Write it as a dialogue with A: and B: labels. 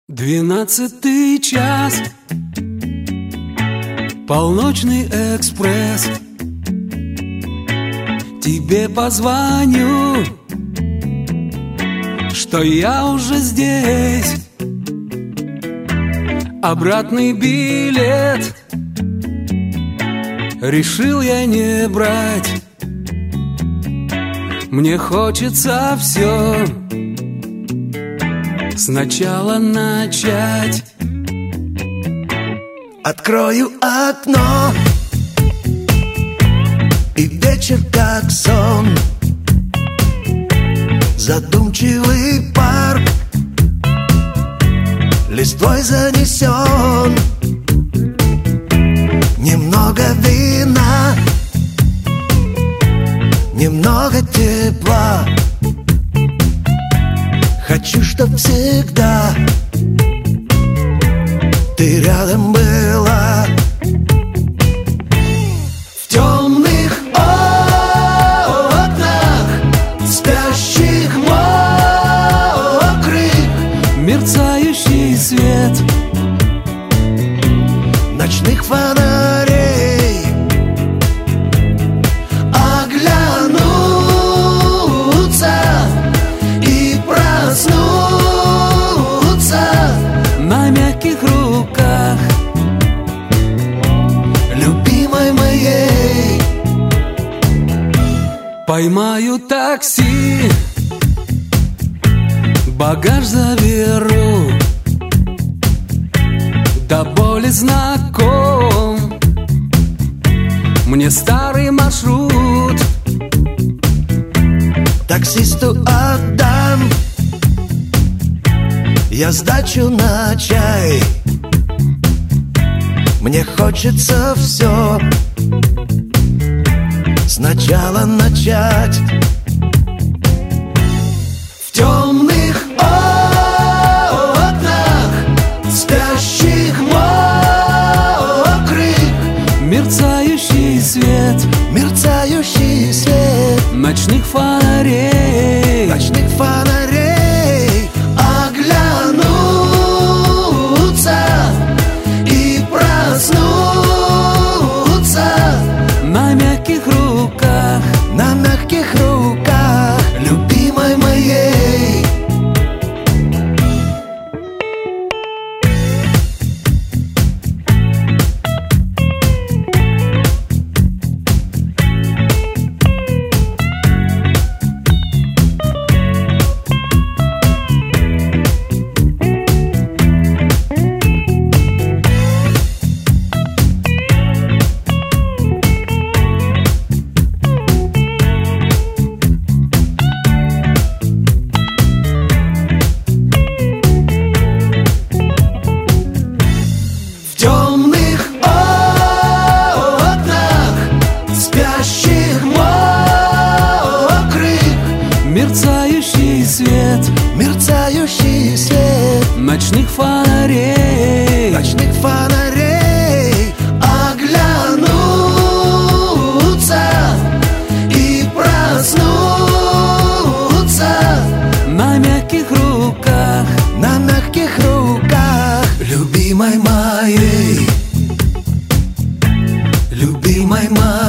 A: 12-й час, полночный экспресс. Тебе позвоню, что я уже здесь. Обратный билет решил я не брать. Мне хочется все сначала начать.
B: Открою окно, и вечер как сон. Задумчивый парк листвой занесен. Немного вина, немного тепла. Хочу, чтоб всегда ты рядом была. В темных окнах спящих мокрых
A: мерцающий свет
B: ночных фонарей. Оглянуться и проснуться
A: на мягких руках
B: любимой моей.
A: поймаю такси, багаж заберу, до боли знаком мне старый маршрут.
B: Таксисту отдам я сдачу на чай. Мне хочется все сначала начать. В темных окнах спящих мокрых
A: Мерцающий свет
B: мерцающий свет
A: ночных фонарей.
B: ночных фонарей. Оглянуться и проснуться
A: На мягких руках
B: на мягких руках любимой моей. В темных окнах спящих мокрых
A: мерцающий свет
B: мерцающий свет
A: ночных фонарей.
B: ночных фонарей. Оглянуться и проснуться
A: На мягких руках
B: на мягких руках любимой моей. Любимой моей.